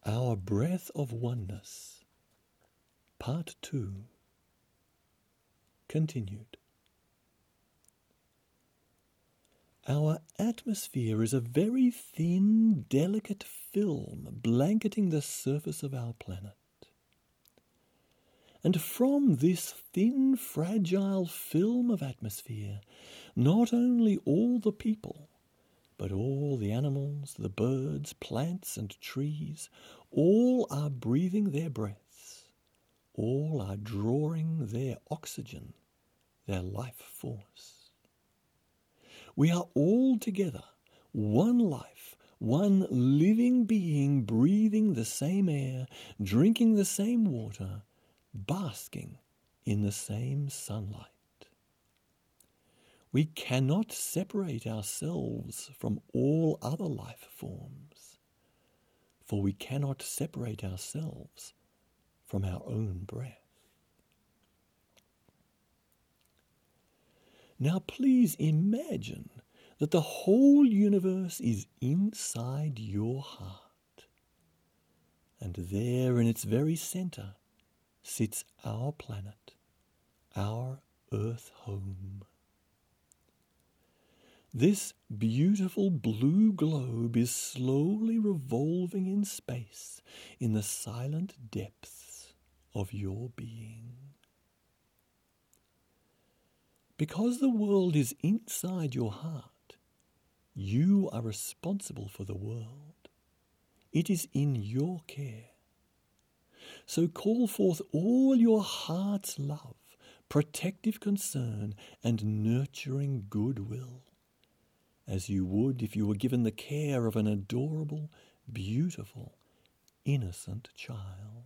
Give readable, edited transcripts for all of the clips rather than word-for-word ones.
Our Breath of Oneness, Part 2, continued. Our atmosphere is a very thin, delicate film blanketing the surface of our planet. And from this thin, fragile film of atmosphere, not only all the people, but all the animals, the birds, plants and trees, all are breathing their breaths. All are drawing their oxygen, their life force. We are all together, one life, one living being breathing the same air, drinking the same water, basking in the same sunlight. We cannot separate ourselves from all other life forms, for we cannot separate ourselves from our own breath. Now please imagine that the whole universe is inside your heart, and there in its very center sits our planet, our Earth home. This beautiful blue globe is slowly revolving in space in the silent depths of your being. Because the world is inside your heart, you are responsible for the world. It is in your care. So call forth all your heart's love, protective concern, and nurturing goodwill, as you would if you were given the care of an adorable, beautiful, innocent child.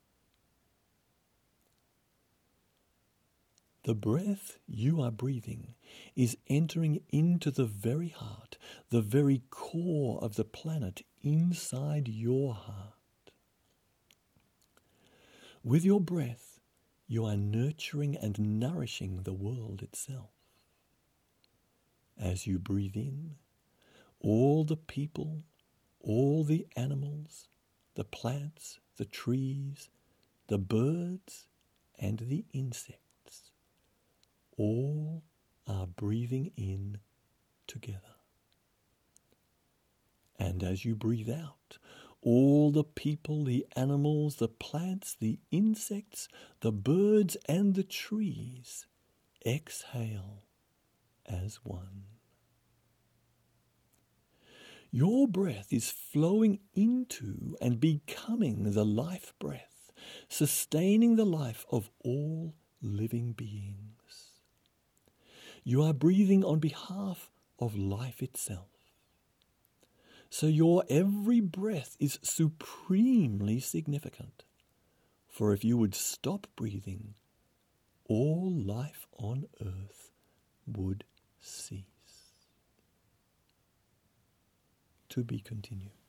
The breath you are breathing is entering into the very heart, the very core of the planet inside your heart. With your breath, you are nurturing and nourishing the world itself. As you breathe in, all the people, all the animals, the plants, the trees, the birds, and the insects, all are breathing in together. And as you breathe out, all the people, the animals, the plants, the insects, the birds, and the trees exhale as one. Your breath is flowing into and becoming the life breath, sustaining the life of all living beings. You are breathing on behalf of life itself. So your every breath is supremely significant. For if you would stop breathing, all life on earth would cease. To be continued.